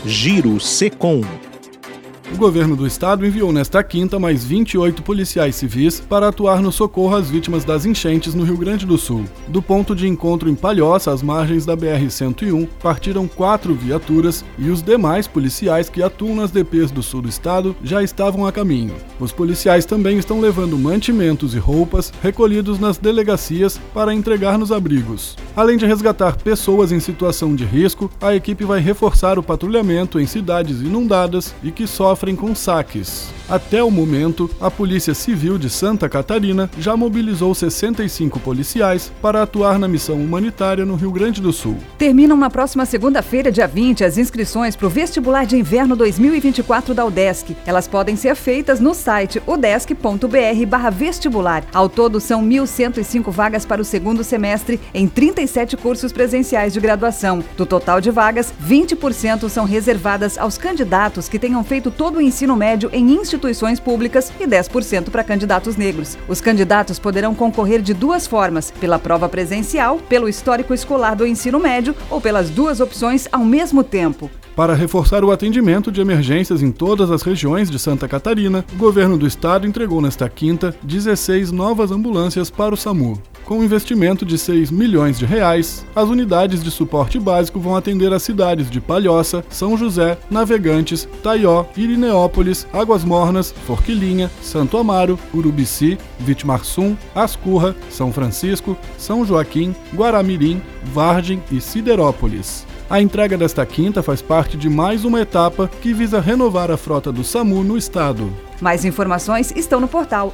Giro Secom. O governo do estado enviou nesta quinta mais 28 policiais civis para atuar no socorro às vítimas das enchentes no Rio Grande do Sul. Do ponto de encontro em Palhoça, às margens da BR-101, partiram 4 viaturas e os demais policiais que atuam nas DPs do sul do estado já estavam a caminho. Os policiais também estão levando mantimentos e roupas recolhidos nas delegacias para entregar nos abrigos. Além de resgatar pessoas em situação de risco, a equipe vai reforçar o patrulhamento em cidades inundadas e que sofrem com saques. Até o momento, a Polícia Civil de Santa Catarina já mobilizou 65 policiais para atuar na missão humanitária no Rio Grande do Sul. Terminam na próxima segunda-feira, dia 20, as inscrições para o Vestibular de Inverno 2024 da UDESC. Elas podem ser feitas no site udesc.br/vestibular. Ao todo, são 1.105 vagas para o segundo semestre em 37 cursos presenciais de graduação. Do total de vagas, 20% são reservadas aos candidatos que tenham feito todo o ensino médio em instituições públicas e 10% para candidatos negros. Os candidatos poderão concorrer de duas formas: pela prova presencial, pelo histórico escolar do ensino médio ou pelas duas opções ao mesmo tempo. Para reforçar o atendimento de emergências em todas as regiões de Santa Catarina, o governo do estado entregou nesta quinta 16 novas ambulâncias para o SAMU. Com um investimento de R$6 milhões, as unidades de suporte básico vão atender as cidades de Palhoça, São José, Navegantes, Taió, Irineópolis, Águas Mornas, Forquilinha, Santo Amaro, Urubici, Vitimarsum, Ascurra, São Francisco, São Joaquim, Guaramirim, Vargem e Siderópolis. A entrega desta quinta faz parte de mais uma etapa que visa renovar a frota do SAMU no estado. Mais informações estão no portal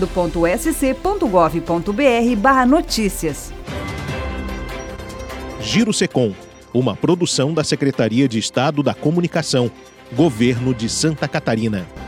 estado.sc.gov.br/notícias. Giro Secom, uma produção da Secretaria de Estado da Comunicação, Governo de Santa Catarina.